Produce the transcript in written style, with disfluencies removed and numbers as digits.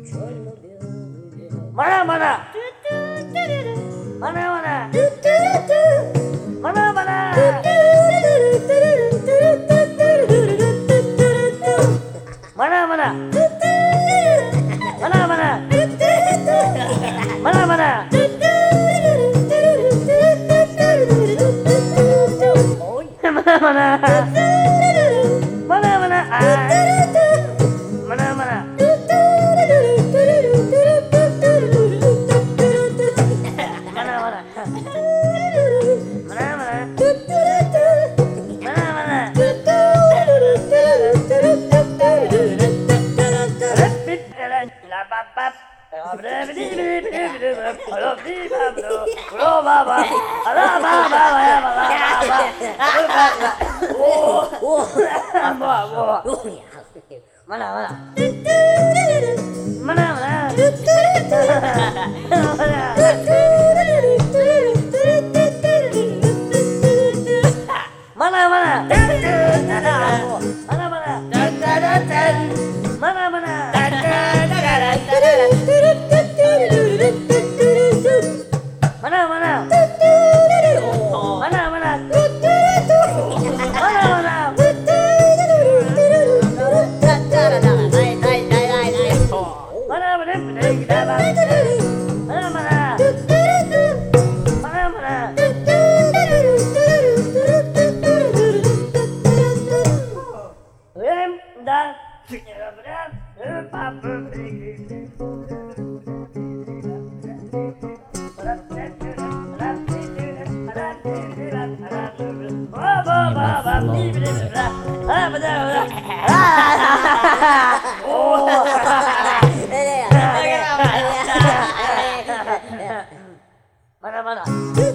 Mana mana. Mana mana. Mana mana. Mana mana. Mana mana. Mana mana. Mana mana. Mana mana. Mana mana. Mana mana. Mana mana. Mana mana. Mana mana. Mana mana. Mana mana. Mana mana. Mana mana.